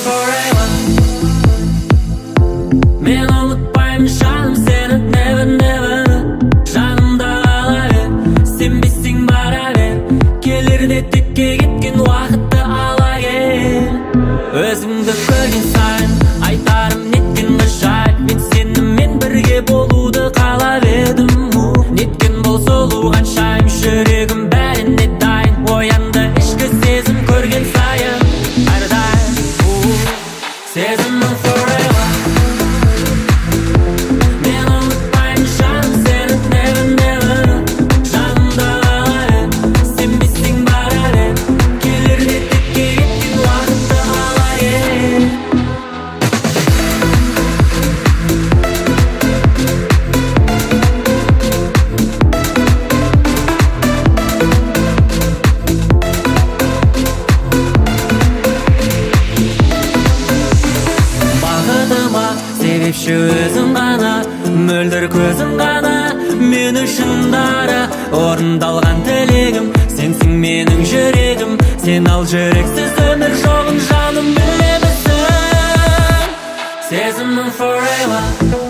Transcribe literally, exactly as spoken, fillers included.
forever. Men unutmayın şanım seni never never. Жанымда қала бер, сенбесең бара бер. Келерде текке кеткен уақытты ала кел. Өзіңді көрген сайын айтарым неткен ғажайып. Мен сенімен бірге болуды қалап едім. Неткен бол сұлу ғаншайым, жүрегім бәріне дайын. Оянды ішкі сезім көрген сайын әрдайым сезімім forever. Мен ұмытпаймын жаным сені never never. Жанымда қала бер, сенбесең бара бер. Келерде текке кеткен уақытты ала кел. Бақытыма себепші өзің ғана, мөлдір көзің ғана мен үшін дара. Орындалған тілегім сенсің менің жүрегім. Сен ал жүрексіз өмір жоғын жаным білемісің. Сезімім forever.